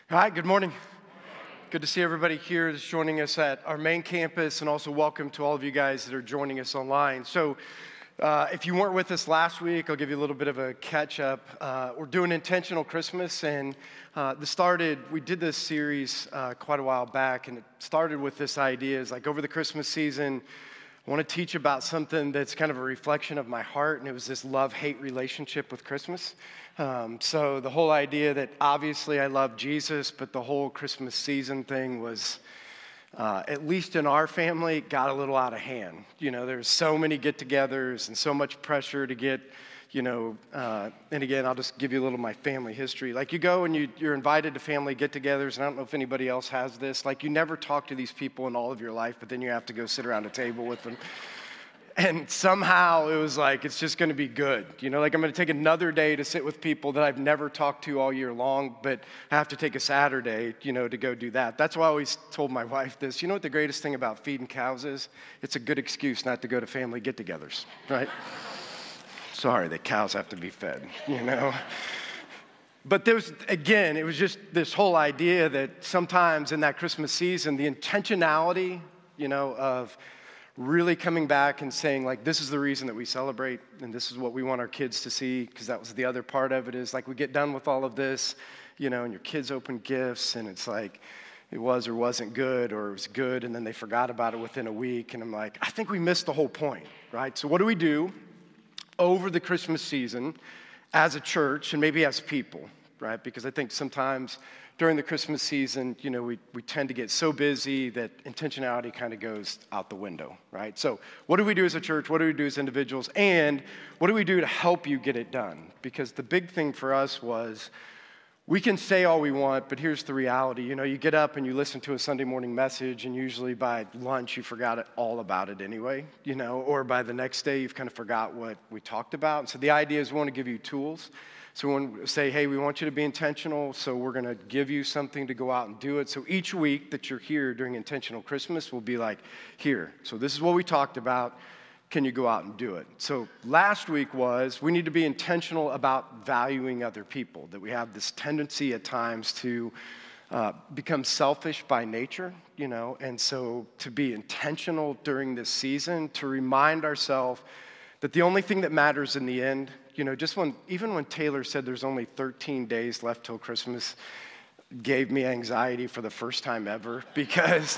Hi, good morning. Good to see everybody here that's joining us at our main campus, and also welcome to all of you guys that are joining us online. So if you weren't with us last week, I'll give you a little bit of a catch-up. We're doing Intentional Christmas, and we did this series quite a while back, and it started with this idea, is like over the Christmas season, I want to teach about something that's kind of a reflection of my heart, and it was this love-hate relationship with Christmas. So the whole idea that obviously I love Jesus, but the whole Christmas season thing was, at least in our family, got a little out of hand. You know, there's so many get-togethers and so much pressure to get, and again, I'll just give you a little of my family history. Like you go and you're invited to family get-togethers, and I don't know if anybody else has this. Like you never talk to these people in all of your life, but then you have to go sit around a table with them. And somehow it was like, it's just going to be good. Like I'm going to take another day to sit with people that I've never talked to all year long, but I have to take a Saturday, to go do that. That's why I always told my wife this. You know what the greatest thing about feeding cows is? It's a good excuse not to go to family get-togethers, right? Sorry, the cows have to be fed, But it was just this whole idea that sometimes in that Christmas season, the intentionality, of really coming back and saying, like, this is the reason that we celebrate, and this is what we want our kids to see, because that was the other part of it, is like we get done with all of this, and your kids open gifts, and it's like it was or wasn't good, or it was good, and then they forgot about it within a week, and I'm like, I think we missed the whole point, right? So what do we do over the Christmas season as a church and maybe as people, right? Because I think sometimes during the Christmas season, we tend to get so busy that intentionality kind of goes out the window, right? So what do we do as a church? What do we do as individuals? And what do we do to help you get it done? Because the big thing for us was we can say all we want, but here's the reality. You get up and you listen to a Sunday morning message, and usually by lunch you forgot all about it anyway, or by the next day you've kind of forgot what we talked about. And so the idea is we want to give you tools. So we want to say, hey, we want you to be intentional, so we're going to give you something to go out and do it. So each week that you're here during Intentional Christmas, we'll be like, here, so this is what we talked about. Can you go out and do it? So last week was, we need to be intentional about valuing other people, that we have this tendency at times to become selfish by nature, and so to be intentional during this season, to remind ourselves that the only thing that matters in the end, even when Taylor said there's only 13 days left till Christmas, gave me anxiety for the first time ever, because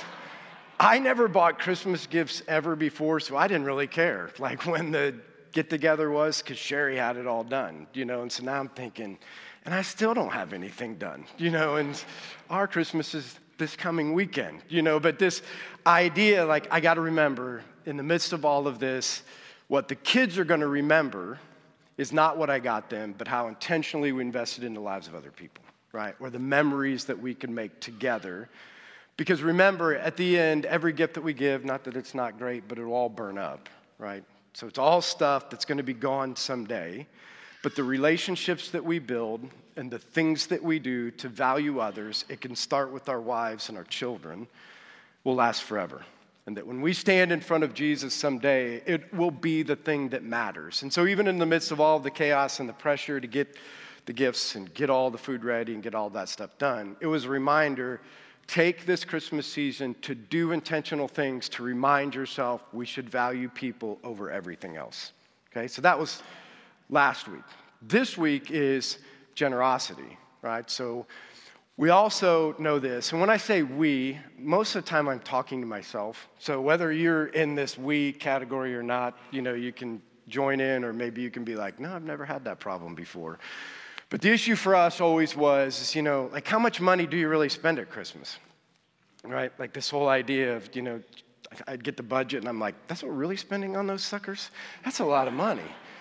I never bought Christmas gifts ever before, so I didn't really care, like when the get-together was, because Sherry had it all done, and so now I'm thinking, and I still don't have anything done, and our Christmas is this coming weekend, but this idea, like, I got to remember, in the midst of all of this, what the kids are going to remember is not what I got them, but how intentionally we invested in the lives of other people, right? Or the memories that we can make together. Because remember, at the end, every gift that we give, not that it's not great, but it'll all burn up, right? So it's all stuff that's going to be gone someday. But the relationships that we build and the things that we do to value others, it can start with our wives and our children, will last forever. And that when we stand in front of Jesus someday, it will be the thing that matters. And so even in the midst of all the chaos and the pressure to get the gifts and get all the food ready and get all that stuff done, it was a reminder, take this Christmas season to do intentional things to remind yourself we should value people over everything else. Okay, so that was last week. This week is generosity, right? So we also know this, and when I say we, most of the time I'm talking to myself. So whether you're in this we category or not, you can join in, or maybe you can be like, no, I've never had that problem before. But the issue for us always was, like, how much money do you really spend at Christmas, right? Like this whole idea of, I'd get the budget, and I'm like, that's what we're really spending on those suckers? That's a lot of money.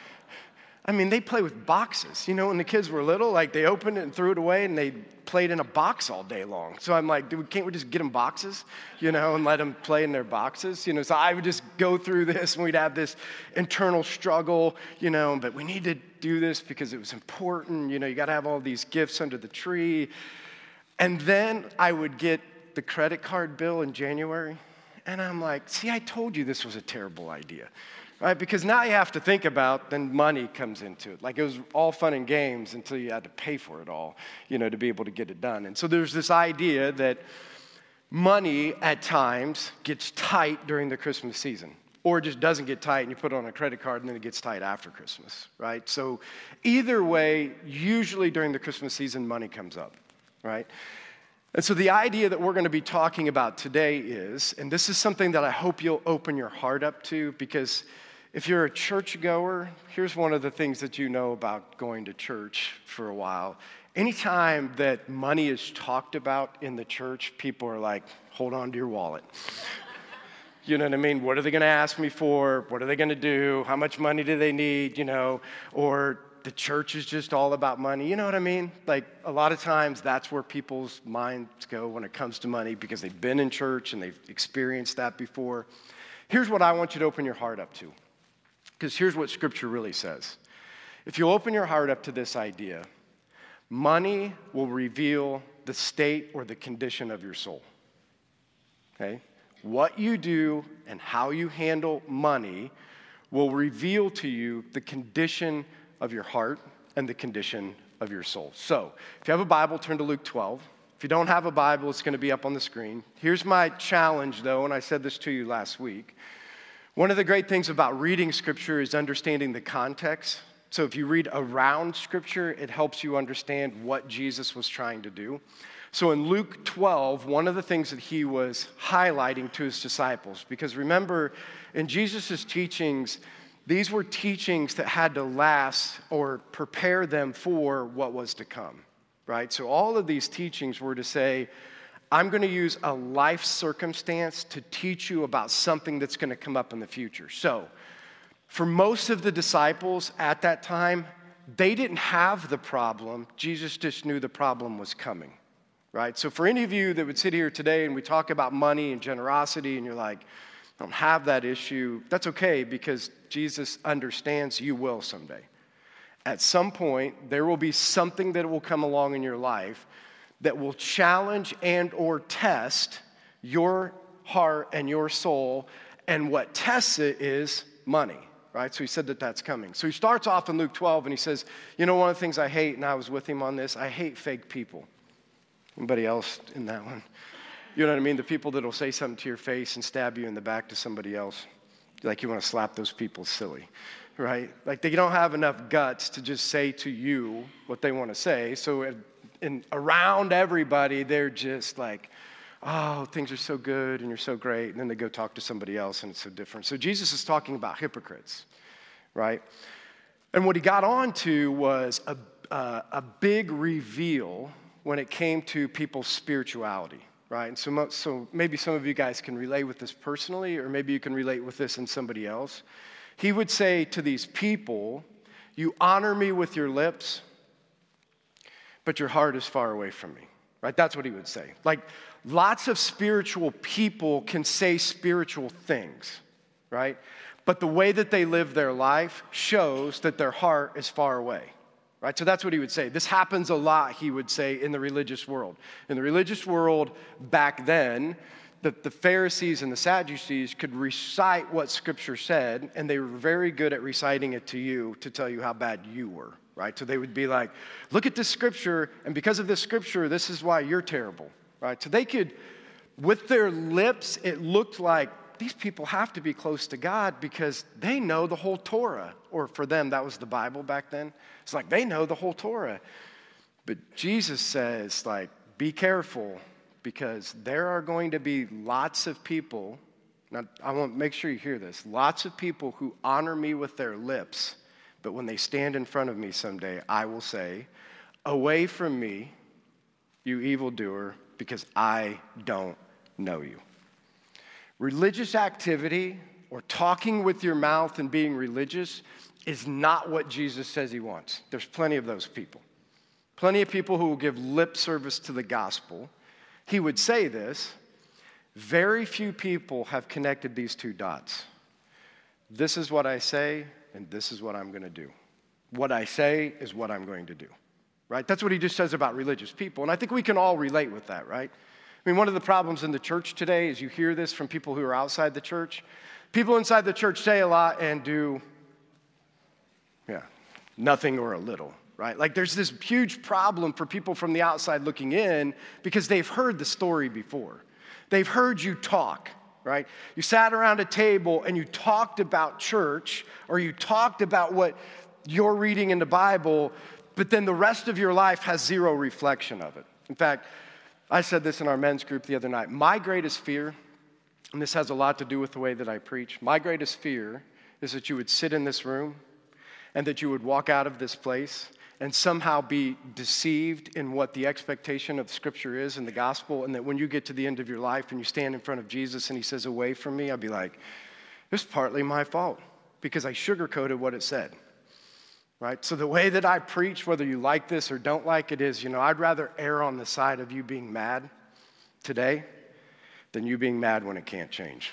I mean, they play with boxes. When the kids were little, like they opened it and threw it away, and they played in a box all day long. So I'm like, can't we just get them boxes, and let them play in their boxes? So I would just go through this, and we'd have this internal struggle, but we need to do this because it was important. You got to have all these gifts under the tree. And then I would get the credit card bill in January, and I'm like, see, I told you this was a terrible idea. right? Because now you have to think about, then money comes into it. Like it was all fun and games until you had to pay for it all, to be able to get it done. And so there's this idea that money at times gets tight during the Christmas season, or it just doesn't get tight and you put it on a credit card and then it gets tight after Christmas, right? So either way, usually during the Christmas season, money comes up, right? And so the idea that we're going to be talking about today is, and this is something that I hope you'll open your heart up to, because if you're a churchgoer, here's one of the things that you know about going to church for a while. Anytime that money is talked about in the church, people are like, hold on to your wallet. You know what I mean? What are they going to ask me for? What are they going to do? How much money do they need? Or the church is just all about money. You know what I mean? Like a lot of times that's where people's minds go when it comes to money because they've been in church and they've experienced that before. Here's what I want you to open your heart up to, because here's what Scripture really says. If you open your heart up to this idea, money will reveal the state or the condition of your soul. Okay? What you do and how you handle money will reveal to you the condition of your heart and the condition of your soul. So, if you have a Bible, turn to Luke 12. If you don't have a Bible, it's going to be up on the screen. Here's my challenge, though, and I said this to you last week. One of the great things about reading Scripture is understanding the context. So if you read around Scripture, it helps you understand what Jesus was trying to do. So in Luke 12, one of the things that he was highlighting to his disciples, because remember, in Jesus' teachings, these were teachings that had to last or prepare them for what was to come, right? So all of these teachings were to say, I'm going to use a life circumstance to teach you about something that's going to come up in the future. So for most of the disciples at that time, they didn't have the problem. Jesus just knew the problem was coming, right? So for any of you that would sit here today and we talk about money and generosity and you're like, I don't have that issue, that's okay because Jesus understands you will someday. At some point, there will be something that will come along in your life that will challenge and or test your heart and your soul, and what tests it is money, right? So he said that that's coming. So he starts off in Luke 12 and he says, one of the things I hate, and I was with him on this, I hate fake people. Anybody else in that one? You know what I mean? The people that will say something to your face and stab you in the back to somebody else. Like you want to slap those people silly, right? Like they don't have enough guts to just say to you what they want to say. So around everybody, they're just like, oh, things are so good and you're so great. And then they go talk to somebody else and it's so different. So Jesus is talking about hypocrites, right? And what he got on to was a big reveal when it came to people's spirituality. Right, and so maybe some of you guys can relate with this personally, or maybe you can relate with this in somebody else. He would say to these people, you honor me with your lips, but your heart is far away from me. Right, that's what he would say. Like lots of spiritual people can say spiritual things, right? But the way that they live their life shows that their heart is far away. Right, so that's what he would say. This happens a lot, he would say, in the religious world. In the religious world back then, the Pharisees and the Sadducees could recite what Scripture said, and they were very good at reciting it to you to tell you how bad you were. Right, so they would be like, look at this Scripture, and because of this Scripture, this is why you're terrible. Right, so they could, with their lips, it looked like these people have to be close to God because they know the whole Torah. Or for them, that was the Bible back then. It's like they know the whole Torah. But Jesus says, like, be careful because there are going to be lots of people. Now, I want to make sure you hear this. Lots of people who honor me with their lips, but when they stand in front of me someday, I will say, away from me, you evildoer, because I don't know you. Religious activity or talking with your mouth and being religious is not what Jesus says he wants. There's plenty of those people. Plenty of people who will give lip service to the gospel. He would say this, very few people have connected these two dots. This is what I say, and this is what I'm going to do. What I say is what I'm going to do. Right? That's what he just says about religious people. And I think we can all relate with that, right? I mean, one of the problems in the church today is you hear this from people who are outside the church. People inside the church say a lot and do, nothing or a little, right? Like there's this huge problem for people from the outside looking in because they've heard the story before. They've heard you talk, right? You sat around a table and you talked about church, or you talked about what you're reading in the Bible, but then the rest of your life has zero reflection of it. In fact, I said this in our men's group the other night. My greatest fear, and this has a lot to do with the way that I preach, my greatest fear is that you would sit in this room and that you would walk out of this place and somehow be deceived in what the expectation of Scripture is in the gospel, and that when you get to the end of your life and you stand in front of Jesus and he says, away from me, I'd be like, it's partly my fault because I sugarcoated what it said, right? So the way that I preach, whether you like this or don't like it, is, I'd rather err on the side of you being mad today than you being mad when it can't change,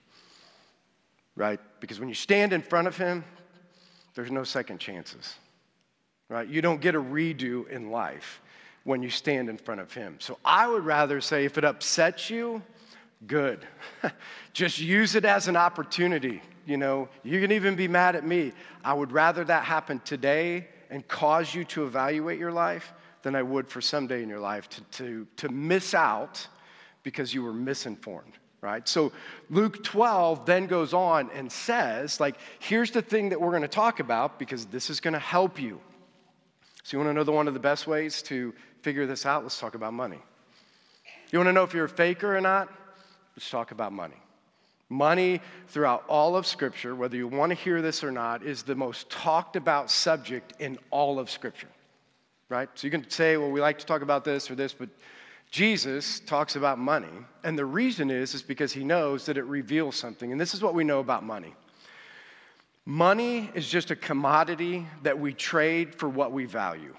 right? Because when you stand in front of him, there's no second chances, right? You don't get a redo in life when you stand in front of him. So I would rather say, if it upsets you, good. Just use it as an opportunity. You can even be mad at me. I would rather that happen today and cause you to evaluate your life than I would for someday in your life to miss out because you were misinformed. Right? So Luke 12 then goes on and says, here's the thing that we're going to talk about because this is going to help you. So you want to know one of the best ways to figure this out? Let's talk about money. You want to know if you're a faker or not? Let's talk about money. Money throughout all of Scripture, whether you want to hear this or not, is the most talked about subject in all of Scripture. Right? So you can say, well, we like to talk about this or this, but Jesus talks about money, and the reason is because he knows that it reveals something, and this is what we know about money. Money is just a commodity that we trade for what we value,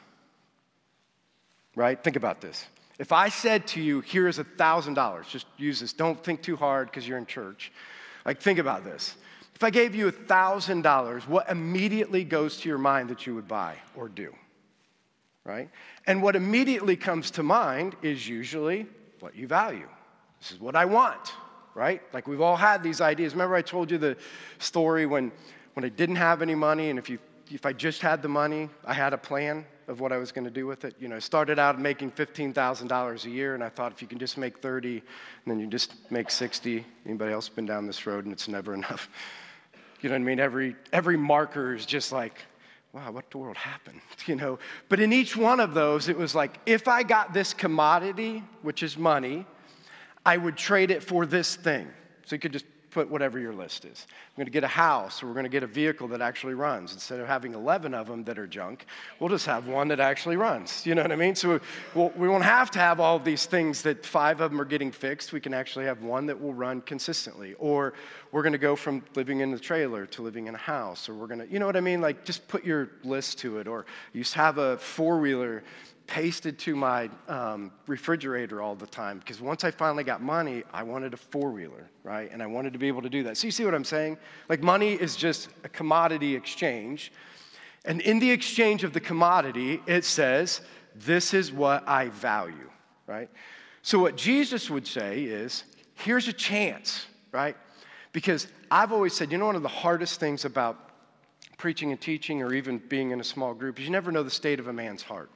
right? Think about this. If I said to you, here is $1,000, just use this. Don't think too hard because you're in church. Think about this. If I gave you $1,000, what immediately goes to your mind that you would buy or do? Right? And what immediately comes to mind is usually what you value. This is what I want, right? We've all had these ideas. Remember I told you the story when I didn't have any money, and if I just had the money, I had a plan of what I was going to do with it. I started out making $15,000 a year, and I thought if you can just make 30, and then you just make 60. Anybody else been down this road, and it's never enough? You know what I mean? Every marker is just wow, what the world happened, But in each one of those, it was if I got this commodity, which is money, I would trade it for this thing. So you could just put whatever your list is. I'm going to get a house, or we're going to get a vehicle that actually runs. Instead of having 11 of them that are junk, we'll just have one that actually runs. You know what I mean? So we won't have to have all of these things that 5 of them are getting fixed. We can actually have one that will run consistently. Or we're going to go from living in the trailer to living in a house. Or we're going to, you know what I mean? Just put your list to it. Or you used to have a 4-wheeler pasted to my refrigerator all the time because once I finally got money, I wanted a 4-wheeler, right? And I wanted to be able to do that. So you see what I'm saying? Money is just a commodity exchange. And in the exchange of the commodity, it says, this is what I value, right? So what Jesus would say is, here's a chance, right? Because I've always said, one of the hardest things about preaching and teaching or even being in a small group is you never know the state of a man's heart.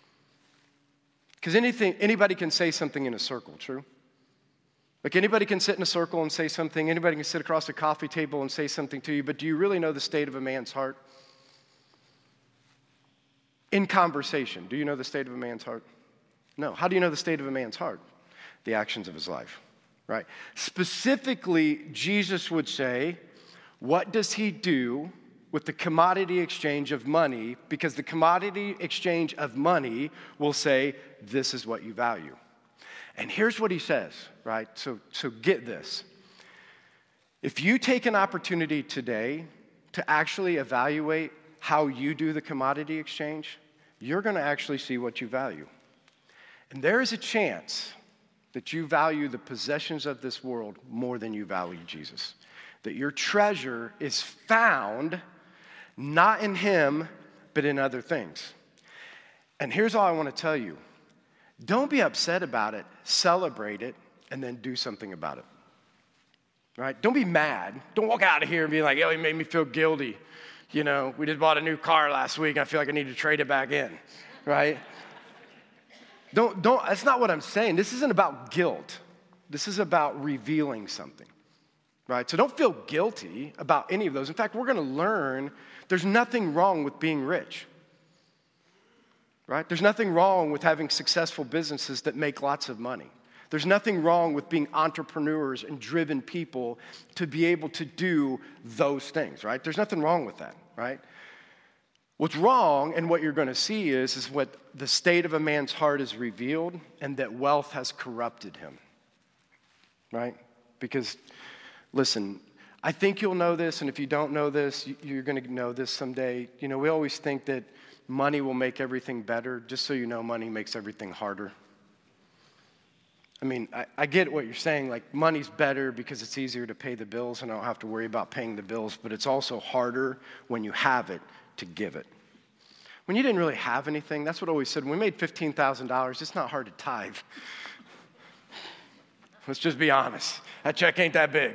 Because anybody can say something in a circle, true? Anybody can sit in a circle and say something. Anybody can sit across a coffee table and say something to you. But do you really know the state of a man's heart? In conversation, do you know the state of a man's heart? No. How do you know the state of a man's heart? The actions of his life, right? Specifically, Jesus would say, what does he do with the commodity exchange of money? Because the commodity exchange of money will say, this is what you value. And here's what he says, right? So get this. If you take an opportunity today to actually evaluate how you do the commodity exchange, you're going to actually see what you value. And there is a chance that you value the possessions of this world more than you value Jesus. That your treasure is found not in him, but in other things. And here's all I want to tell you. Don't be upset about it, celebrate it, and then do something about it. right? Don't be mad. Don't walk out of here and be like, oh, he made me feel guilty. You know, we just bought a new car last week. I feel like I need to trade it back in, right? Don't, that's not what I'm saying. This isn't about guilt. This is about revealing something, right? So don't feel guilty about any of those. In fact, we're going to learn there's nothing wrong with being rich, right? There's nothing wrong with having successful businesses that make lots of money. There's nothing wrong with being entrepreneurs and driven people to be able to do those things, right? There's nothing wrong with that, right? What's wrong and what you're going to see is what the state of a man's heart is revealed and that wealth has corrupted him, right? Because, listen, I think you'll know this, and if you don't know this, you're going to know this someday. You know, we always think that money will make everything better. Just so you know, money makes everything harder. I mean, I get what you're saying, like money's better because it's easier to pay the bills and I don't have to worry about paying the bills, but it's also harder when you have it to give it. When you didn't really have anything, that's what I always said, when we made $15,000, it's not hard to tithe. Let's just be honest. That check ain't that big.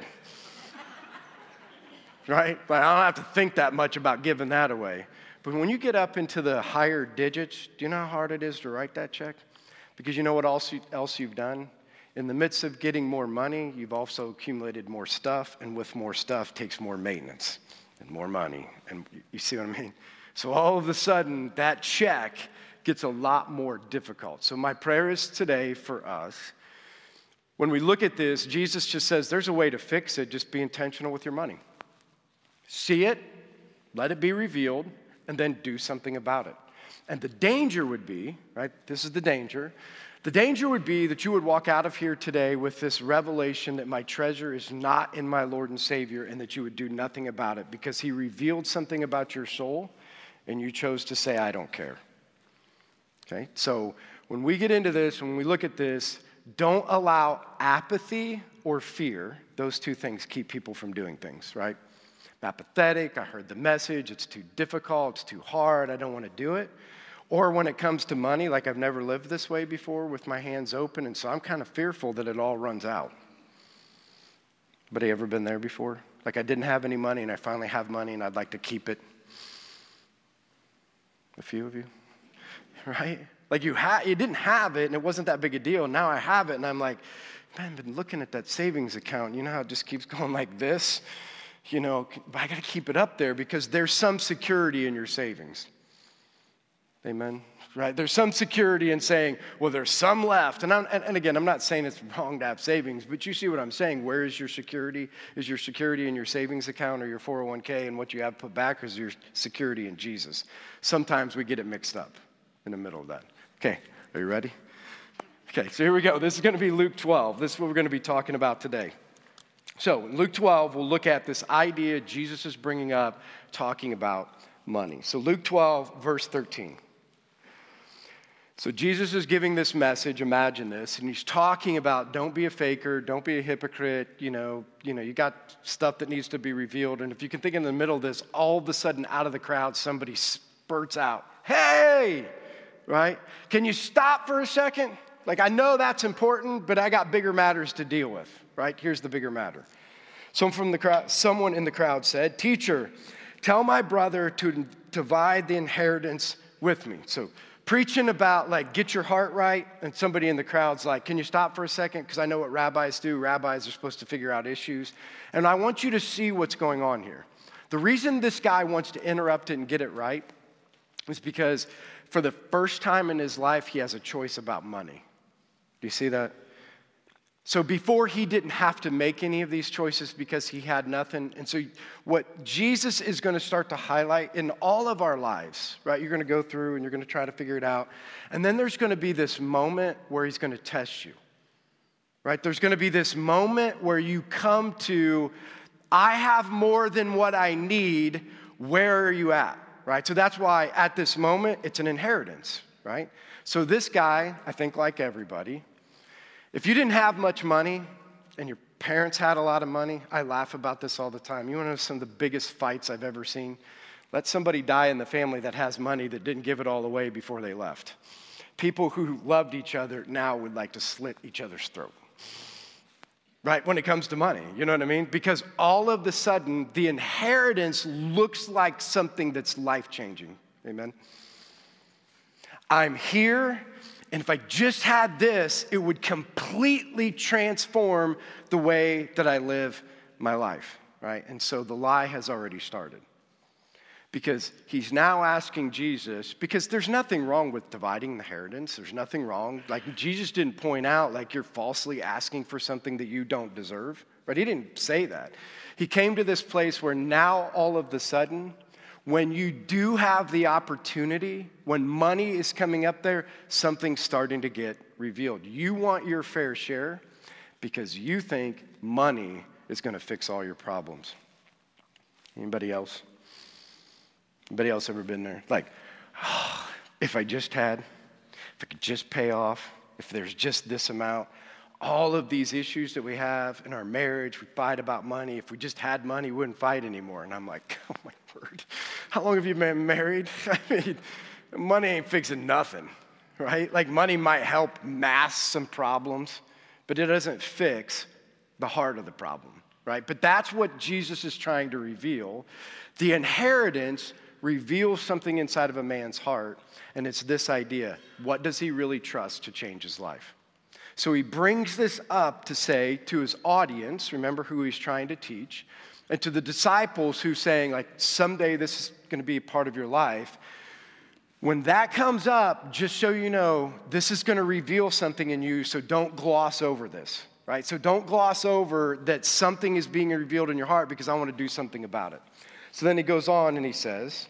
Right? But I don't have to think that much about giving that away. But when you get up into the higher digits, do you know how hard it is to write that check? Because you know what else you've done? In the midst of getting more money, you've also accumulated more stuff, and with more stuff takes more maintenance and more money. And you see what I mean? So all of a sudden, that check gets a lot more difficult. So my prayer is today for us, when we look at this, Jesus just says there's a way to fix it. Just be intentional with your money. See it, let it be revealed, and then do something about it. And the danger would be, right, this is the danger. The danger would be that you would walk out of here today with this revelation that my treasure is not in my Lord and Savior and that you would do nothing about it because he revealed something about your soul and you chose to say, I don't care. Okay, so when we get into this, when we look at this, don't allow apathy or fear. Those two things keep people from doing things, right? I'm apathetic, I heard the message, it's too difficult, it's too hard, I don't want to do it. Or when it comes to money, like I've never lived this way before with my hands open, and so I'm kind of fearful that it all runs out. But have you ever been there before? Like I didn't have any money and I finally have money and I'd like to keep it. A few of you, right? Like you didn't have it and it wasn't that big a deal. Now I have it and I'm like, man, I've been looking at that savings account. You know how it just keeps going like this? You know, but I got to keep it up there because there's some security in your savings. Amen? Right? There's some security in saying, well, there's some left. And again, I'm not saying it's wrong to have savings, but you see what I'm saying. Where is your security? Is your security in your savings account or your 401k and what you have put back, or is your security in Jesus? Sometimes we get it mixed up in the middle of that. Okay, are you ready? Okay, so here we go. This is going to be Luke 12. This is what we're going to be talking about today. So in Luke 12, we'll look at this idea Jesus is bringing up, talking about money. So Luke 12, verse 13. So Jesus is giving this message, imagine this, and he's talking about don't be a faker, don't be a hypocrite, you got stuff that needs to be revealed. And if you can think in the middle of this, all of a sudden out of the crowd, somebody spurts out, hey, right? Can you stop for a second? Like, I know that's important, but I got bigger matters to deal with, right? Here's the bigger matter. Someone in the crowd said, teacher, tell my brother to divide the inheritance with me. So preaching about, like, get your heart right, and somebody in the crowd's like, can you stop for a second? Because I know what rabbis do. Rabbis are supposed to figure out issues. And I want you to see what's going on here. The reason this guy wants to interrupt it and get it right is because for the first time in his life, he has a choice about money. Do you see that? So before, he didn't have to make any of these choices because he had nothing. And so what Jesus is going to start to highlight in all of our lives, right? You're going to go through and you're going to try to figure it out. And then there's going to be this moment where he's going to test you, right? There's going to be this moment where you come to, I have more than what I need. Where are you at, right? So that's why at this moment, it's an inheritance, right? So this guy, I think like everybody, if you didn't have much money and your parents had a lot of money, I laugh about this all the time. You want to know some of the biggest fights I've ever seen? Let somebody die in the family that has money that didn't give it all away before they left. People who loved each other now would like to slit each other's throat. right, when it comes to money. You know what I mean? Because all of the sudden, the inheritance looks like something that's life-changing. Amen? I'm here, and if I just had this, it would completely transform the way that I live my life, right? And so the lie has already started. Because he's now asking Jesus, because there's nothing wrong with dividing the inheritance. There's nothing wrong. Like, Jesus didn't point out, like, you're falsely asking for something that you don't deserve, right? He didn't say that. He came to this place where now, all of a sudden, when you do have the opportunity, when money is coming up there, something's starting to get revealed. You want your fair share because you think money is going to fix all your problems. Anybody else? Anybody else ever been there? Like, oh, if I could just pay off, if there's just this amount, all of these issues that we have in our marriage, we fight about money. If we just had money, we wouldn't fight anymore. And I'm like, oh my word, how long have you been married? I mean, money ain't fixing nothing, right? Like, money might help mask some problems, but it doesn't fix the heart of the problem, right? But that's what Jesus is trying to reveal. The inheritance reveals something inside of a man's heart, and it's this idea: what does he really trust to change his life? So he brings this up to say to his audience, remember who he's trying to teach, and to the disciples who's saying, like, someday this is going to be a part of your life. When that comes up, just so you know, this is going to reveal something in you, so don't gloss over this, right? So don't gloss over that something is being revealed in your heart because I want to do something about it. So then he goes on and he says,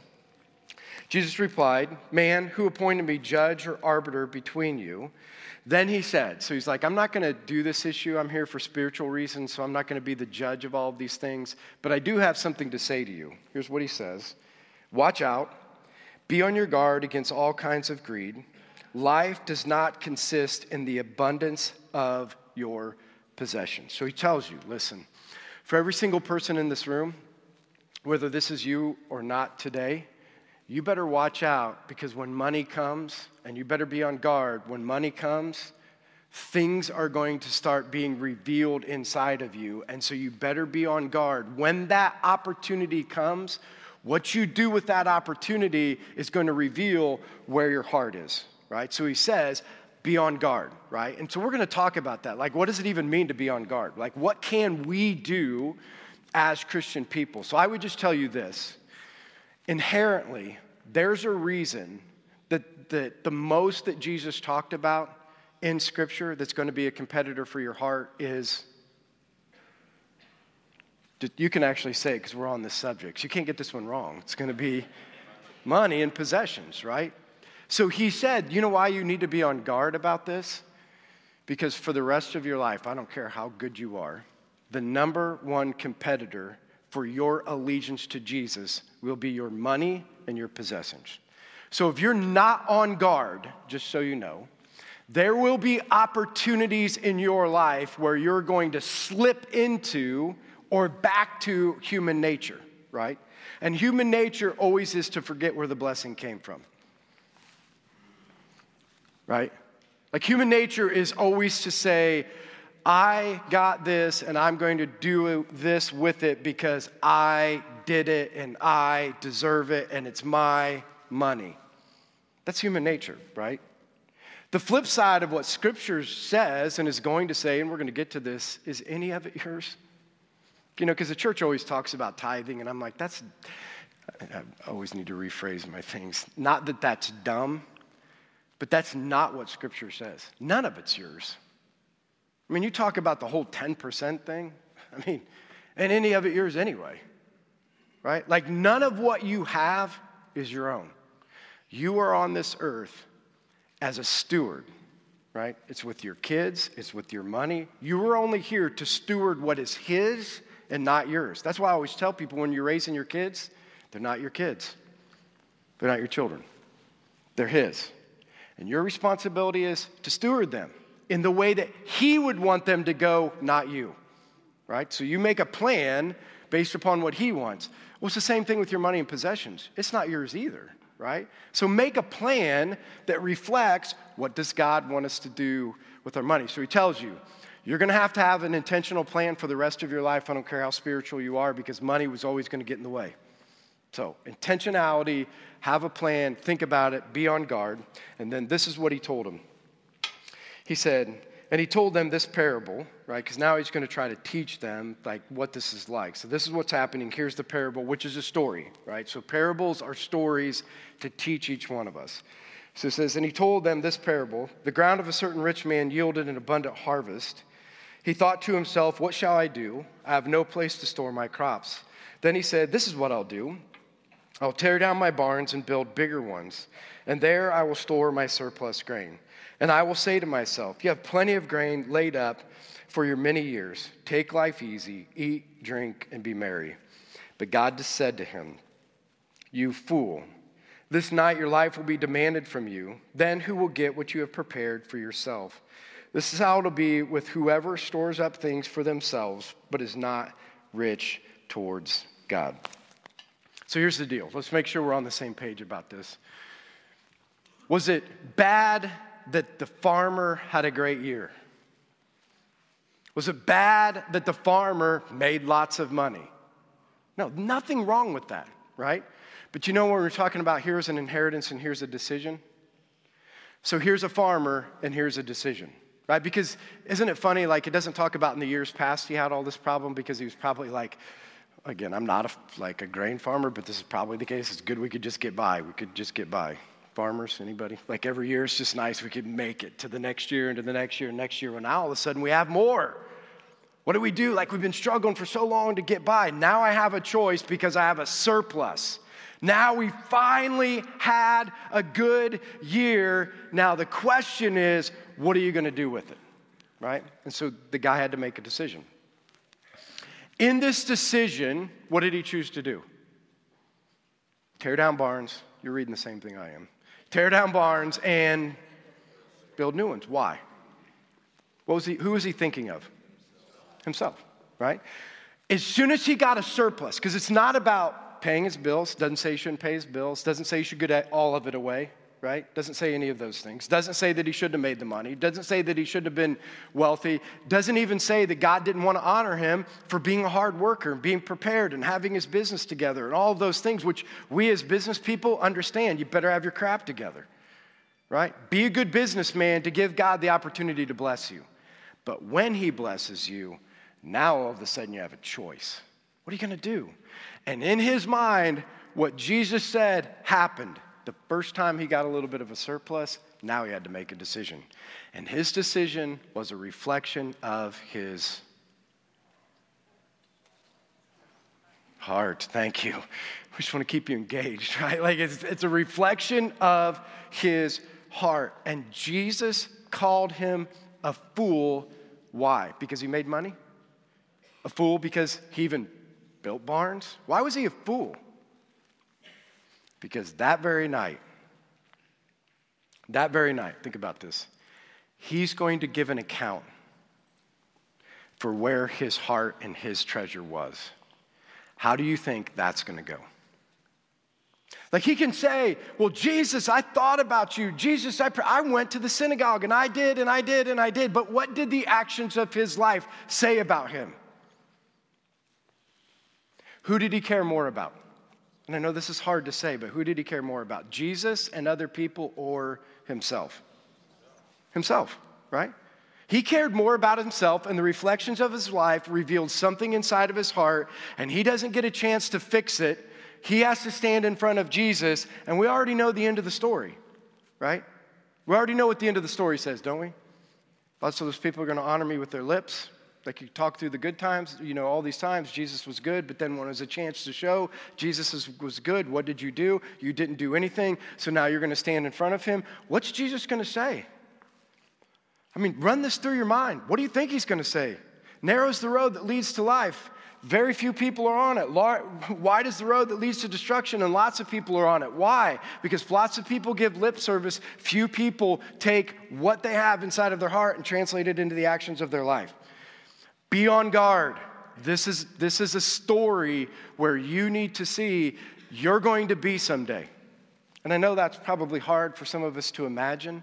Jesus replied, "Man, who appointed me judge or arbiter between you?" Then he said, so he's like, I'm not going to do this issue. I'm here for spiritual reasons, so I'm not going to be the judge of all of these things. But I do have something to say to you. Here's what he says. Watch out. Be on your guard against all kinds of greed. Life does not consist in the abundance of your possessions. So he tells you, listen, for every single person in this room, whether this is you or not today, you better watch out, because when money comes, and you better be on guard, when money comes, things are going to start being revealed inside of you. And so you better be on guard. When that opportunity comes, what you do with that opportunity is going to reveal where your heart is, right? So he says, be on guard, right? And so we're going to talk about that. Like, what does it even mean to be on guard? Like, what can we do as Christian people? So I would just tell you this. Inherently, there's a reason that the most that Jesus talked about in Scripture that's going to be a competitor for your heart is, you can actually say it because we're on this subject. So you can't get this one wrong. It's going to be money and possessions, right? So he said, you know why you need to be on guard about this? Because for the rest of your life, I don't care how good you are, the number one competitor for your allegiance to Jesus will be your money and your possessions. So if you're not on guard, just so you know, there will be opportunities in your life where you're going to slip into or back to human nature, right? And human nature always is to forget where the blessing came from, right? Like, human nature is always to say, I got this and I'm going to do this with it because I did it and I deserve it and it's my money. That's human nature, right? The flip side of what Scripture says and is going to say, and we're going to get to this, is any of it yours? You know, because the church always talks about tithing, and I'm like, I always need to rephrase my things. Not that that's dumb, but that's not what Scripture says. None of it's yours. I mean, you talk about the whole 10% thing, and any of it yours anyway, right? Like, none of what you have is your own. You are on this earth as a steward, right? It's with your kids, it's with your money. You are only here to steward what is his and not yours. That's why I always tell people, when you're raising your kids, they're not your kids. They're not your children. They're his. And your responsibility is to steward them in the way that he would want them to go, not you, right? So you make a plan based upon what he wants. Well, it's the same thing with your money and possessions. It's not yours either, right? So make a plan that reflects, what does God want us to do with our money? So he tells you, You're going to have an intentional plan for the rest of your life. I don't care how spiritual you are, because money was always going to get in the way. So intentionality, have a plan, think about it, be on guard. And then this is what he told them. He said, and he told them this parable, right? Because now he's going to try to teach them like what this is like. So this is what's happening. Here's the parable, which is a story, right? So parables are stories to teach each one of us. So it says, and he told them this parable. The ground of a certain rich man yielded an abundant harvest. He thought to himself, what shall I do? I have no place to store my crops. Then he said, this is what I'll do. I'll tear down my barns and build bigger ones, and there I will store my surplus grain. And I will say to myself, you have plenty of grain laid up for your many years. Take life easy, eat, drink, and be merry. But God said to him, you fool, this night your life will be demanded from you. Then who will get what you have prepared for yourself? This is how it'll be with whoever stores up things for themselves, but is not rich towards God. So here's the deal. Let's make sure we're on the same page about this. Was it bad that the farmer had a great year? Was it bad that the farmer made lots of money? No, nothing wrong with that, right? But you know when we're talking about here's an inheritance and here's a decision? So here's a farmer and here's a decision, right? Because isn't it funny, like it doesn't talk about in the years past he had all this problem because he was probably like, again, I'm not a grain farmer, but this is probably the case. It's good we could just get by. We could just get by. Farmers, anybody? Like every year it's just nice we could make it to the next year and to the next year and next year. Well, now all of a sudden we have more. What do we do? Like we've been struggling for so long to get by. Now I have a choice because I have a surplus. Now we finally had a good year. Now the question is, what are you going to do with it? Right? And so the guy had to make a decision. In this decision, what did he choose to do? Tear down barns. You're reading the same thing I am. Tear down barns and build new ones. Why? Who was he thinking of? Himself, right? As soon as he got a surplus, because it's not about paying his bills. Doesn't say he shouldn't pay his bills. Doesn't say he should get all of it away, right? Doesn't say any of those things. Doesn't say that he shouldn't have made the money. Doesn't say that he shouldn't have been wealthy. Doesn't even say that God didn't want to honor him for being a hard worker and being prepared and having his business together and all of those things, which we as business people understand. You better have your crap together, right? Be a good businessman to give God the opportunity to bless you. But when he blesses you, now all of a sudden you have a choice. What are you going to do? And in his mind, what Jesus said happened. The first time he got a little bit of a surplus, now he had to make a decision. And his decision was a reflection of his heart. Thank you. We just want to keep you engaged, right? Like it's a reflection of his heart. And Jesus called him a fool. Why? Because he made money? A fool because he even built barns? Why was he a fool? Because that very night, think about this, he's going to give an account for where his heart and his treasure was. How do you think that's going to go? Like he can say, well, Jesus, I thought about you. Jesus, I went to the synagogue and I did and I did and I did. But what did the actions of his life say about him? Who did he care more about? And I know this is hard to say, but who did he care more about? Jesus and other people or himself? Himself, right? He cared more about himself, and the reflections of his life revealed something inside of his heart, and he doesn't get a chance to fix it. He has to stand in front of Jesus, and we already know the end of the story, right? We already know what the end of the story says, don't we? Lots of those people are going to honor me with their lips. Like you talk through the good times, all these times Jesus was good, but then when it was a chance to show Jesus was good, what did you do? You didn't do anything, so now you're going to stand in front of him. What's Jesus going to say? I mean, run this through your mind. What do you think he's going to say? Narrow's the road that leads to life. Very few people are on it. Wide is the road that leads to destruction, and lots of people are on it. Why? Because lots of people give lip service. Few people take what they have inside of their heart and translate it into the actions of their life. Be on guard. This is a story where you need to see you're going to be someday. And I know that's probably hard for some of us to imagine.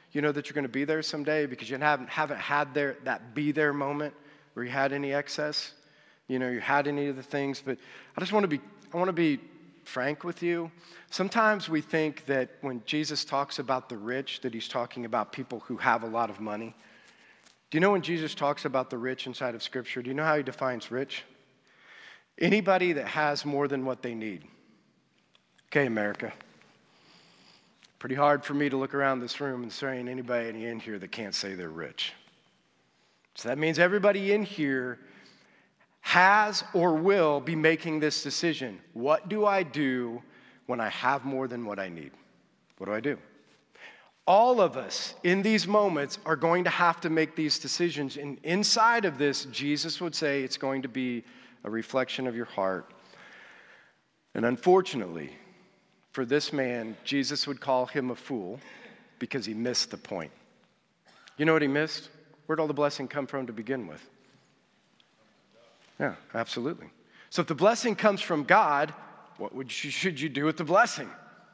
You know that you're going to be there someday because you haven't had that be there moment where you had any excess. You had any of the things. But I want to be frank with you. Sometimes we think that when Jesus talks about the rich, that he's talking about people who have a lot of money. Do you know when Jesus talks about the rich inside of Scripture, do you know how he defines rich? Anybody that has more than what they need. Okay, America. Pretty hard for me to look around this room and say anybody in here that can't say they're rich. So that means everybody in here has or will be making this decision. What do I do when I have more than what I need? What do I do? All of us in these moments are going to have to make these decisions. And inside of this, Jesus would say it's going to be a reflection of your heart. And unfortunately, for this man, Jesus would call him a fool because he missed the point. You know what he missed? Where'd all the blessing come from to begin with? Yeah, absolutely. So if the blessing comes from God, should you do with the blessing?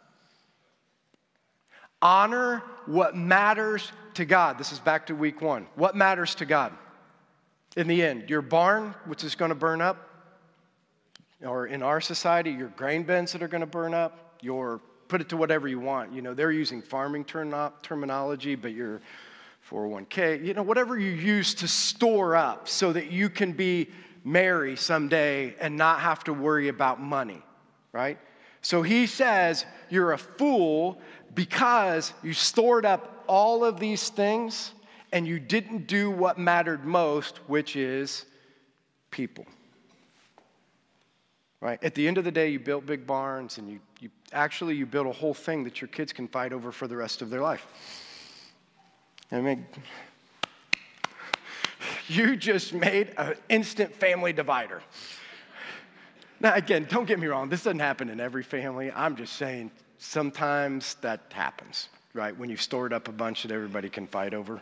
Honor what matters to God. This is back to week 1. What matters to God? In the end, your barn, which is going to burn up, or in our society, your grain bins that are going to burn up, put it to whatever you want. They're using farming terminology, but your 401k, whatever you use to store up so that you can be marry someday and not have to worry about money, right? So he says you're a fool because you stored up all of these things and you didn't do what mattered most, which is people, right? At the end of the day, you built big barns and you built a whole thing that your kids can fight over for the rest of their life. I mean, you just made an instant family divider. Now, again, don't get me wrong. This doesn't happen in every family. I'm just saying sometimes that happens, right? When you've stored up a bunch that everybody can fight over.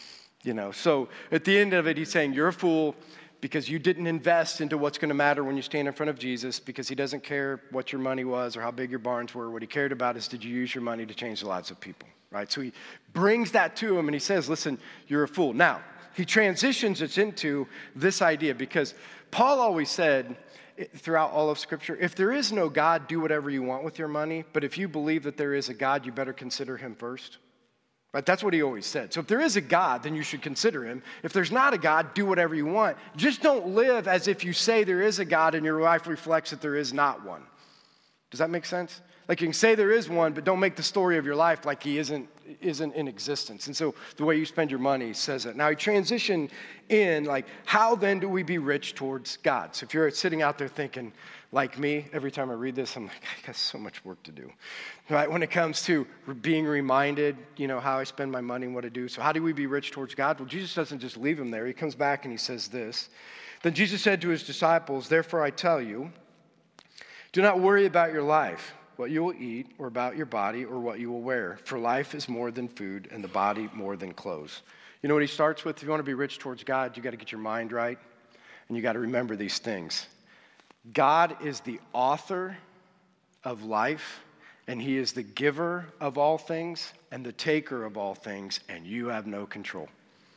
So at the end of it, he's saying you're a fool because you didn't invest into what's going to matter when you stand in front of Jesus, because he doesn't care what your money was or how big your barns were. What he cared about is, did you use your money to change the lives of people, right? So he brings that to him and he says, listen, you're a fool. Now, he transitions us into this idea because Paul always said throughout all of Scripture, if there is no God, do whatever you want with your money. But if you believe that there is a God, you better consider him first. Right? That's what he always said. So if there is a God, then you should consider him. If there's not a God, do whatever you want. Just don't live as if you say there is a God and your life reflects that there is not one. Does that make sense? Like you can say there is one, but don't make the story of your life like he isn't in existence. And so the way you spend your money says it. Now he transitioned in like, how then do we be rich towards God? So if you're sitting out there thinking, like me, every time I read this, I'm like, I got so much work to do. Right? When it comes to being reminded, how I spend my money and what I do. So how do we be rich towards God? Well, Jesus doesn't just leave him there. He comes back and he says this. Then Jesus said to his disciples, therefore I tell you, do not worry about your life, what you will eat, or about your body, or what you will wear. For life is more than food, and the body more than clothes. You know what he starts with? If you want to be rich towards God, you got to get your mind right, and you got to remember these things. God is the author of life, and he is the giver of all things and the taker of all things, and you have no control.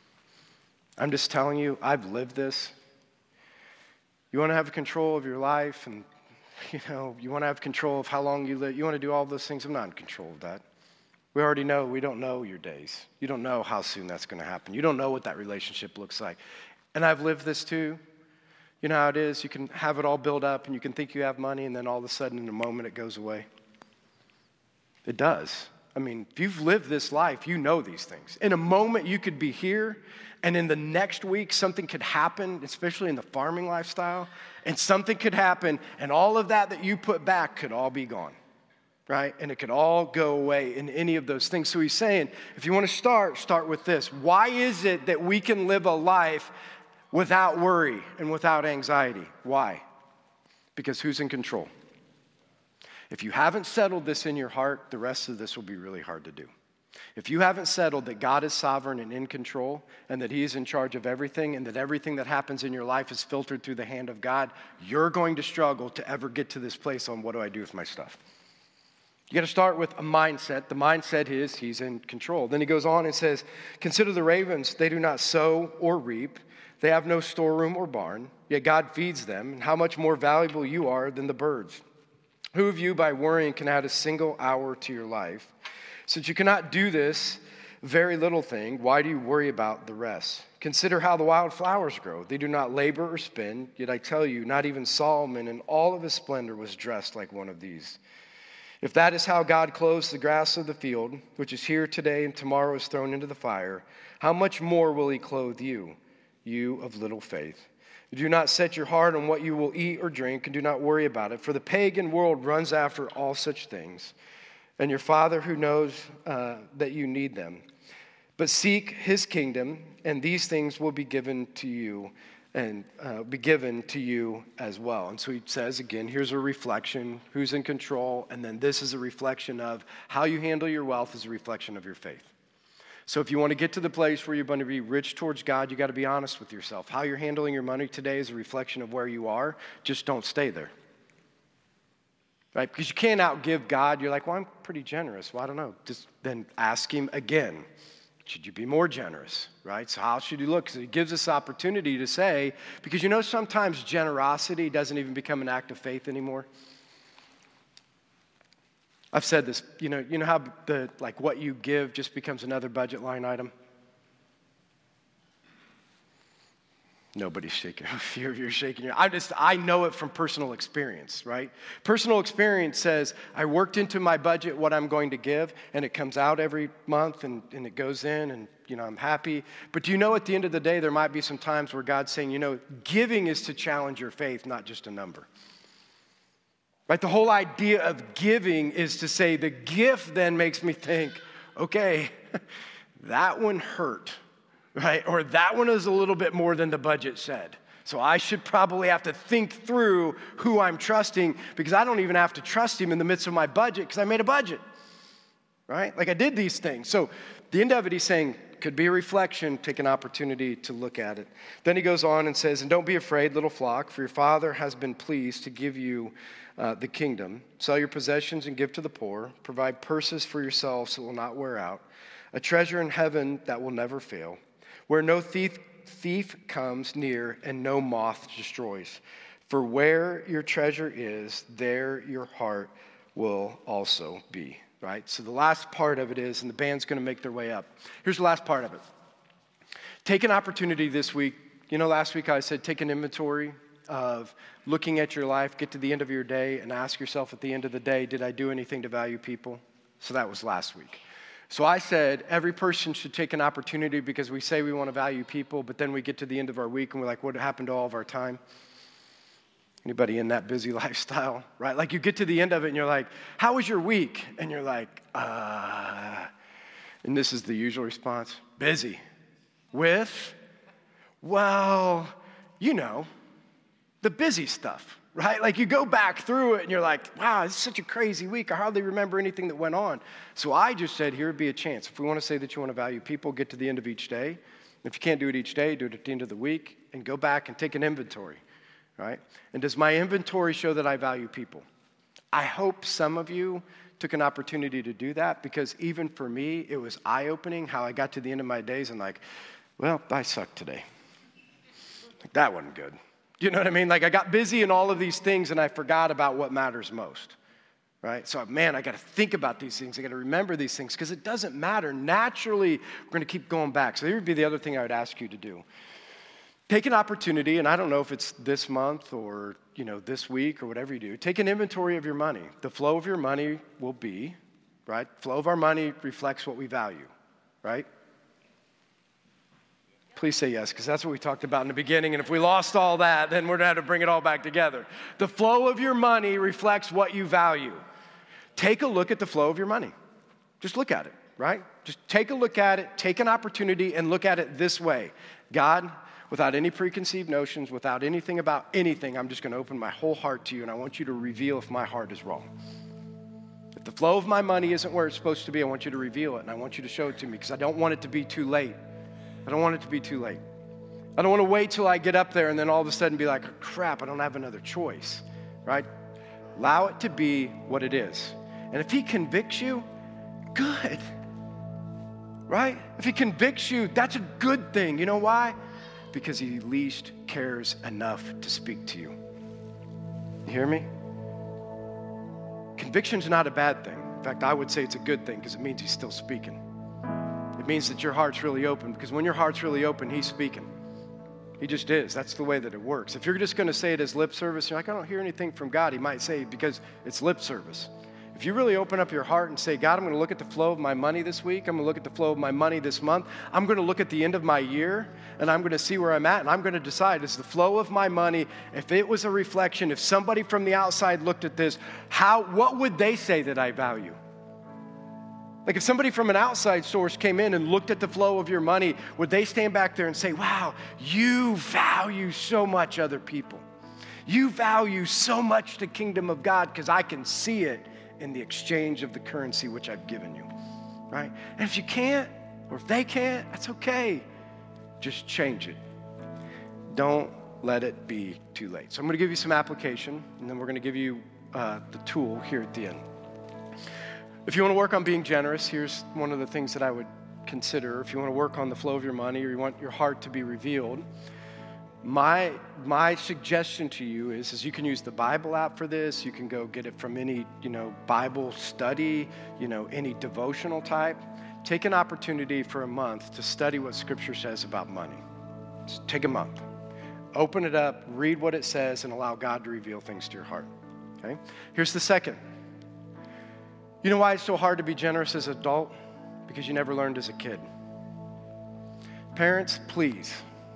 I'm just telling you, I've lived this. You want to have control of your life, and you want to have control of how long you live. You want to do all those things. I'm not in control of that. We already know we don't know your days. You don't know how soon that's going to happen. You don't know what that relationship looks like. And I've lived this too. You know how it is. You can have it all built up and you can think you have money and then all of a sudden in a moment it goes away. It does. I mean, if you've lived this life, you know these things. In a moment you could be here and in the next week something could happen, especially in the farming lifestyle, and something could happen and all of that you put back could all be gone, right? And it could all go away in any of those things. So he's saying, if you want to start with this. Why is it that we can live a life without worry and without anxiety? Why? Because who's in control? If you haven't settled this in your heart, the rest of this will be really hard to do. If you haven't settled that God is sovereign and in control and that he is in charge of everything and that everything that happens in your life is filtered through the hand of God, you're going to struggle to ever get to this place on what do I do with my stuff. You got to start with a mindset. The mindset is he's in control. Then he goes on and says, consider the ravens. They do not sow or reap. They have no storeroom or barn, yet God feeds them. And how much more valuable you are than the birds. Who of you by worrying can add a single hour to your life? Since you cannot do this very little thing, why do you worry about the rest? Consider how the wild flowers grow. They do not labor or spin, yet I tell you, not even Solomon in all of his splendor was dressed like one of these. If that is how God clothes the grass of the field, which is here today and tomorrow is thrown into the fire, how much more will he clothe you, you of little faith? Do not set your heart on what you will eat or drink, and do not worry about it, for the pagan world runs after all such things, and your Father who knows that you need them. But seek his kingdom, and these things will be given to you, and be given to you as well. And so he says, again, here's a reflection, who's in control, and then this is a reflection of how you handle your wealth is a reflection of your faith. So if you want to get to the place where you're going to be rich towards God, you got to be honest with yourself. How you're handling your money today is a reflection of where you are. Just don't stay there. Right? Because you can't outgive God. You're like, well, I'm pretty generous. Well, I don't know. Just then ask him again. Should you be more generous, right? So how should you look? Because it gives us opportunity to say, because sometimes generosity doesn't even become an act of faith anymore. I've said this, you know how what you give just becomes another budget line item? Nobody's shaking. A few of you are shaking. I know it from personal experience, right? Personal experience says I worked into my budget what I'm going to give, and it comes out every month, and it goes in, and I'm happy. But do you know at the end of the day, there might be some times where God's saying, giving is to challenge your faith, not just a number. Right? The whole idea of giving is to say the gift then makes me think, okay, that one hurt. Right? Or that one is a little bit more than the budget said. So I should probably have to think through who I'm trusting, because I don't even have to trust him in the midst of my budget because I made a budget. Right? Like I did these things. So the end of it, he's saying, could be a reflection, take an opportunity to look at it. Then he goes on and says, and don't be afraid, little flock, for your Father has been pleased to give you the kingdom. Sell your possessions and give to the poor. Provide purses for yourselves that will not wear out. A treasure in heaven that will never fail, where no thief comes near and no moth destroys. For where your treasure is, there your heart will also be. Right? So the last part of it is, and the band's going to make their way up. Here's the last part of it. Take an opportunity this week. Last week I said take an inventory of looking at your life, get to the end of your day, and ask yourself at the end of the day, did I do anything to value people? So that was last week. So I said every person should take an opportunity, because we say we want to value people, but then we get to the end of our week and we're like, what happened to all of our time? Anybody in that busy lifestyle, right? Like you get to the end of it and you're like, how was your week? And you're like, and this is the usual response, busy. With, well, the busy stuff. Right? Like you go back through it and you're like, wow, this is such a crazy week. I hardly remember anything that went on. So I just said, here would be a chance. If we want to say that you want to value people, get to the end of each day. If you can't do it each day, do it at the end of the week and go back and take an inventory. Right? And does my inventory show that I value people? I hope some of you took an opportunity to do that, because even for me, it was eye-opening how I got to the end of my days and like, well, I sucked today. Like, that wasn't good. You know what I mean? Like I got busy in all of these things and I forgot about what matters most, right? So, man, I got to think about these things. I got to remember these things, because it doesn't matter. Naturally, we're going to keep going back. So here would be the other thing I would ask you to do. Take an opportunity, and I don't know if it's this month or, this week or whatever you do. Take an inventory of your money. The flow of your money will be, right? Flow of our money reflects what we value, right? Please say yes, because that's what we talked about in the beginning. And if we lost all that, then we're going to have to bring it all back together. The flow of your money reflects what you value. Take a look at the flow of your money. Just look at it, right? Just take a look at it, take an opportunity, and look at it this way. God, without any preconceived notions, without anything about anything, I'm just going to open my whole heart to you, and I want you to reveal if my heart is wrong. If the flow of my money isn't where it's supposed to be, I want you to reveal it, and I want you to show it to me, because I don't want it to be too late. I don't want it to be too late. I don't want to wait till I get up there and then all of a sudden be like, oh, crap, I don't have another choice, right? Allow it to be what it is. And if he convicts you, good, right? If he convicts you, that's a good thing. You know why? Because he at least cares enough to speak to you. You hear me? Conviction's not a bad thing. In fact, I would say it's a good thing because it means he's still speaking. It means that your heart's really open, because when your heart's really open, he's speaking. He just is. That's the way that it works. If you're just going to say it as lip service, you're like, I don't hear anything from God. He might say, because it's lip service. If you really open up your heart and say, God, I'm going to look at the flow of my money this week. I'm going to look at the flow of my money this month. I'm going to look at the end of my year, and I'm going to see where I'm at, and I'm going to decide, is the flow of my money, if it was a reflection, if somebody from the outside looked at this, what would they say that I value? Like if somebody from an outside source came in and looked at the flow of your money, would they stand back there and say, wow, you value so much other people. You value so much the kingdom of God because I can see it in the exchange of the currency which I've given you, right? And if you can't, or if they can't, that's okay. Just change it. Don't let it be too late. So I'm going to give you some application, and then we're going to give you the tool here at the end. If you want to work on being generous, here's one of the things that I would consider. If you want to work on the flow of your money, or you want your heart to be revealed, my suggestion to you is you can use the Bible app for this. You can go get it from any, Bible study, any devotional type. Take an opportunity for a month to study what Scripture says about money. Just take a month. Open it up, read what it says, and allow God to reveal things to your heart. Okay? Here's the second. You know why it's so hard to be generous as an adult? Because you never learned as a kid. Parents, please,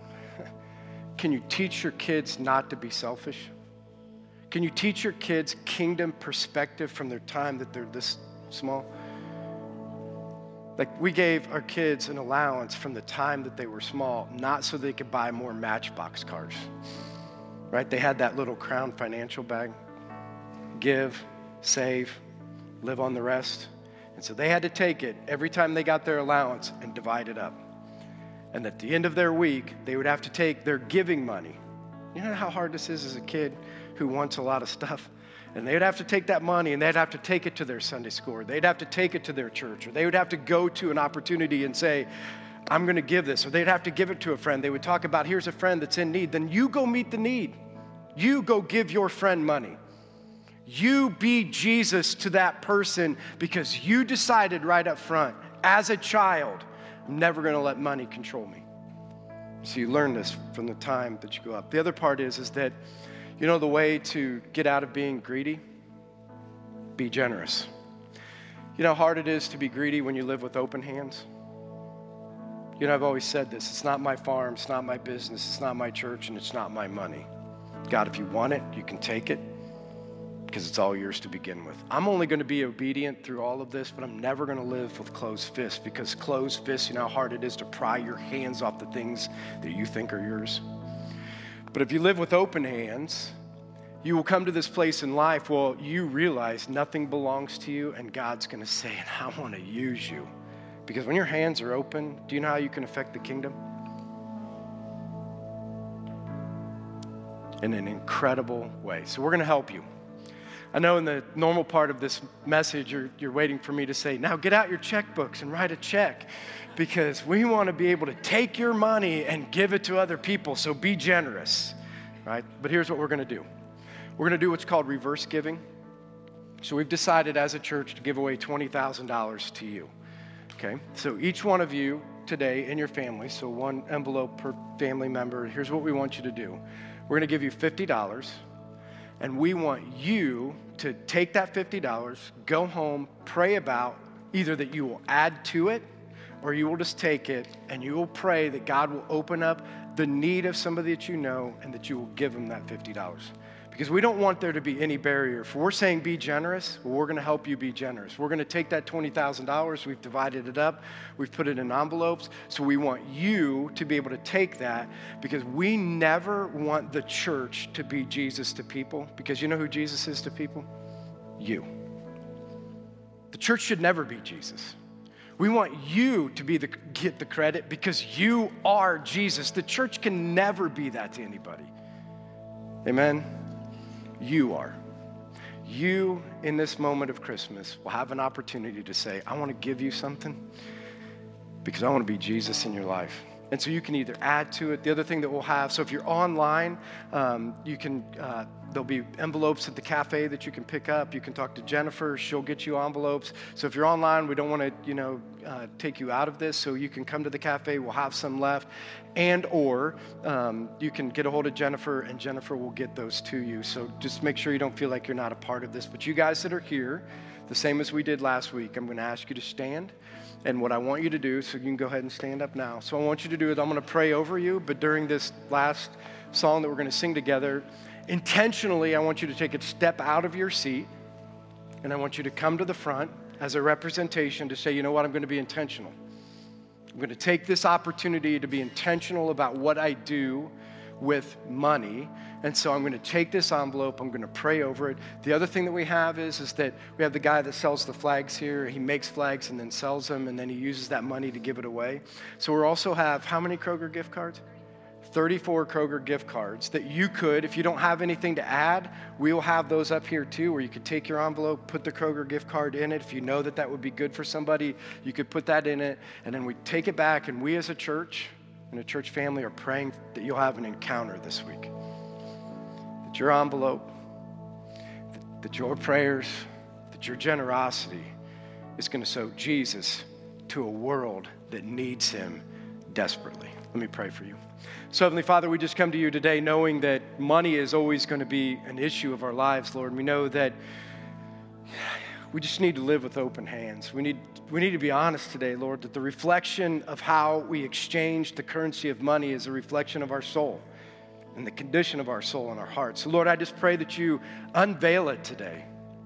can you teach your kids not to be selfish? Can you teach your kids kingdom perspective from their time that they're this small? Like we gave our kids an allowance from the time that they were small, not so they could buy more Matchbox cars, right? They had that little Crown Financial bag. Give, save, live on the rest. And so they had to take it every time they got their allowance and divide it up. And at the end of their week, they would have to take their giving money. You know how hard this is as a kid who wants a lot of stuff? And they would have to take that money and they'd have to take it to their Sunday school, or they'd have to take it to their church, or they would have to go to an opportunity and say, I'm going to give this, or they'd have to give it to a friend. They would talk about, here's a friend that's in need. Then you go meet the need. You go give your friend money. You be Jesus to that person because you decided right up front, as a child, I'm never going to let money control me. So you learn this from the time that you go up. The other part is that, the way to get out of being greedy? Be generous. You know how hard it is to be greedy when you live with open hands? I've always said this. It's not my farm, it's not my business, it's not my church, and it's not my money. God, if you want it, you can take it, because it's all yours to begin with. I'm only going to be obedient through all of this, but I'm never going to live with closed fists, because closed fists, you know how hard it is to pry your hands off the things that you think are yours. But if you live with open hands, you will come to this place in life where you realize nothing belongs to you, and God's going to say, I want to use you. Because when your hands are open, do you know how you can affect the kingdom? In an incredible way. So we're going to help you. I know in the normal part of this message, you're waiting for me to say, now get out your checkbooks and write a check, because we want to be able to take your money and give it to other people, so be generous, right? But here's what we're going to do. We're going to do what's called reverse giving. So we've decided as a church to give away $20,000 to you, okay? So each one of you today in your family, so one envelope per family member, here's what we want you to do. We're going to give you $50. And we want you to take that $50, go home, pray about either that you will add to it, or you will just take it and you will pray that God will open up the need of somebody that you know and that you will give them that $50. Because we don't want there to be any barrier. If we're saying be generous, well, we're going to help you be generous. We're going to take that $20,000. We've divided it up. We've put it in envelopes. So we want you to be able to take that, because we never want the church to be Jesus to people. Because you know who Jesus is to people? You. The church should never be Jesus. We want you to get the credit because you are Jesus. The church can never be that to anybody. Amen? You are. you in this moment of Christmas will have an opportunity to say, I want to give you something because I want to be Jesus in your life. And so you can either add to it. The other thing that we'll have, so if you're online, you can, there'll be envelopes at the cafe that you can pick up. You can talk to Jennifer. She'll get you envelopes. So if you're online, we don't want to, take you out of this. So you can come to the cafe. We'll have some left. And or you can get a hold of Jennifer, and Jennifer will get those to you. So just make sure you don't feel like you're not a part of this. But you guys that are here, the same as we did last week, I'm going to ask you to stand. And what I want you to do, so you can go ahead and stand up now. So I want you to do is I'm going to pray over you, but during this last song that we're going to sing together, intentionally, I want you to take a step out of your seat, and I want you to come to the front as a representation to say, you know what, I'm going to be intentional. I'm going to take this opportunity to be intentional about what I do with money. And so I'm going to take this envelope, I'm going to pray over it. The other thing that we have is that we have the guy that sells the flags here. He makes flags and then sells them, and then he uses that money to give it away. So we also have how many Kroger gift cards? 34 Kroger gift cards that you could, if you don't have anything to add, we will have those up here too, where you could take your envelope, put the Kroger gift card in it. If you know that that would be good for somebody, you could put that in it, and then we take it back, and we as a church and a church family are praying that you'll have an encounter this week. That your envelope, that your prayers, that your generosity is going to sow Jesus to a world that needs him desperately. Let me pray for you. So, Heavenly Father, we just come to you today knowing that money is always going to be an issue of our lives, Lord. We know that we just need to live with open hands. We need to be honest today, Lord, that the reflection of how we exchange the currency of money is a reflection of our soul and the condition of our soul and our heart. So, Lord, I just pray that you unveil it today.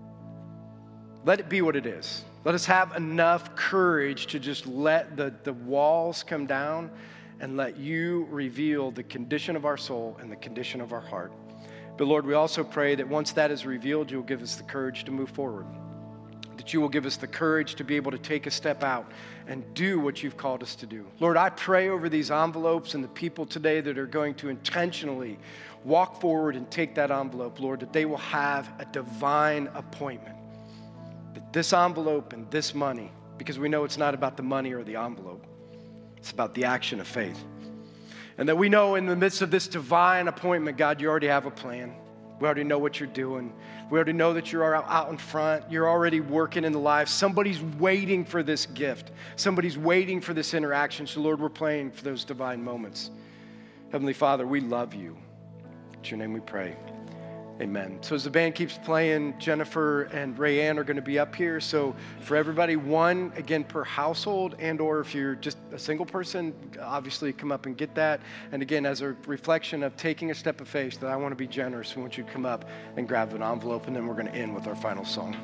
Let it be what it is. Let us have enough courage to just let the walls come down and let you reveal the condition of our soul and the condition of our heart. But Lord, we also pray that once that is revealed, you'll give us the courage to move forward. That you will give us the courage to be able to take a step out and do what you've called us to do. Lord, I pray over these envelopes and the people today that are going to intentionally walk forward and take that envelope, Lord, that they will have a divine appointment. That this envelope and this money, because we know it's not about the money or the envelope, it's about the action of faith. And that we know in the midst of this divine appointment, God, you already have a plan. We already know what you're doing. We already know that you're out in front. You're already working in the lives. Somebody's waiting for this gift. Somebody's waiting for this interaction. So, Lord, we're praying for those divine moments. Heavenly Father, we love you. In your name we pray. Amen. So as the band keeps playing, Jennifer and Rayanne are going to be up here. So for everybody, one, again, per household, and or if you're just a single person, obviously come up and get that. And again, as a reflection of taking a step of faith, that I want to be generous, we want you to come up and grab an envelope, and then we're going to end with our final song.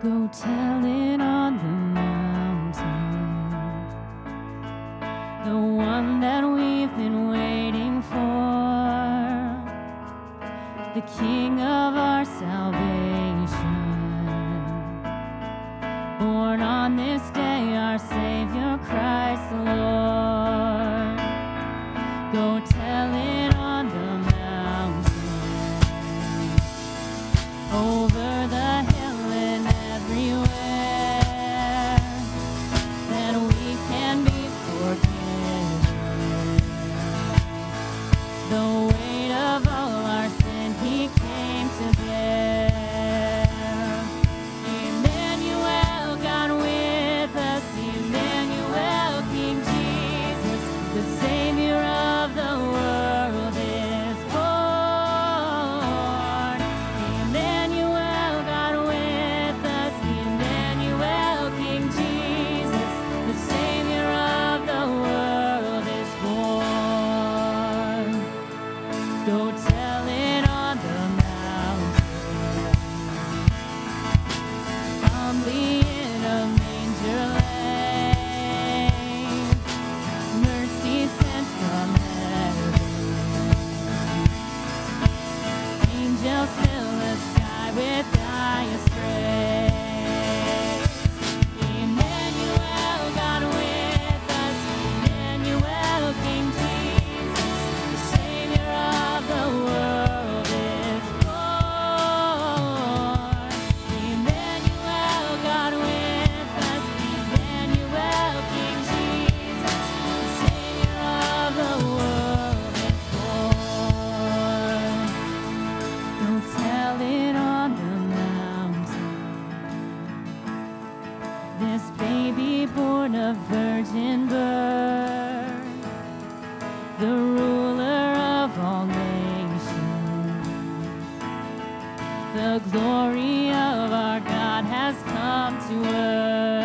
Go tell it on the mountain, the one that we've been waiting for, the King of our salvation. Born on this day, our Savior Christ the Lord. Go tell it on the mountain, over the hill and everywhere, that we can be forgiven. The weight of all our sin He came to bear. Emmanuel, God with us, Emmanuel, King Jesus, the Savior of the world is born. Emmanuel, God with us, Emmanuel, King Jesus, the Savior of the world is born. Go tell it on the mountain, humbly in a manger lay, mercy sent from heaven. Angels fill the sky with highest praise. Emmanuel, God with us, Emmanuel, King Jesus, the Savior of the world is born. Emmanuel, God with us, Emmanuel, King Jesus, the Savior of the world is born. Go tell it on the mountain, this baby born of virgin birth, the ruler of all nations, the glory of our God has come to earth.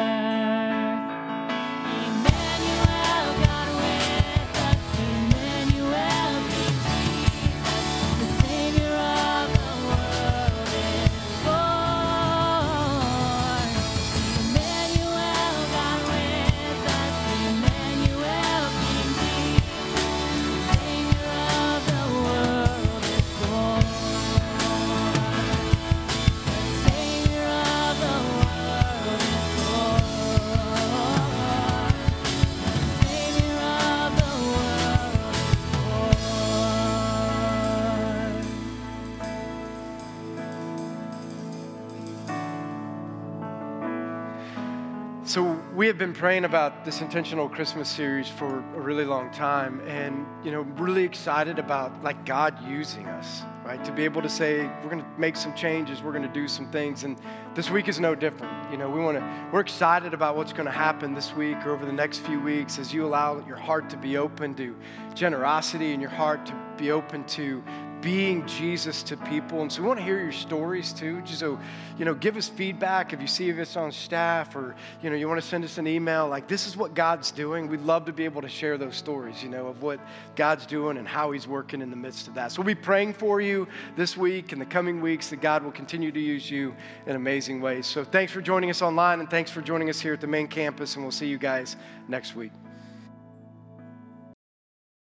Emmanuel, God with us, Emmanuel, King Jesus, the Savior of the world is born. Emmanuel, God with us, Emmanuel, King Jesus, the Savior of the world is born. The Savior of the world is born. The Savior of the world is born. So we have been praying about this intentional Christmas series for a really long time, and really excited about like God using us, right? To be able to say we're going to make some changes, we're going to do some things, and this week is no different. We're excited about what's going to happen this week or over the next few weeks as you allow your heart to be open to generosity and your heart to be open to being Jesus to people. And so we want to hear your stories too. So, give us feedback if you see us on staff, or, you want to send us an email. Like, this is what God's doing. We'd love to be able to share those stories, of what God's doing and how He's working in the midst of that. So we'll be praying for you this week and the coming weeks that God will continue to use you in amazing ways. So thanks for joining us online, and thanks for joining us here at the main campus, and we'll see you guys next week.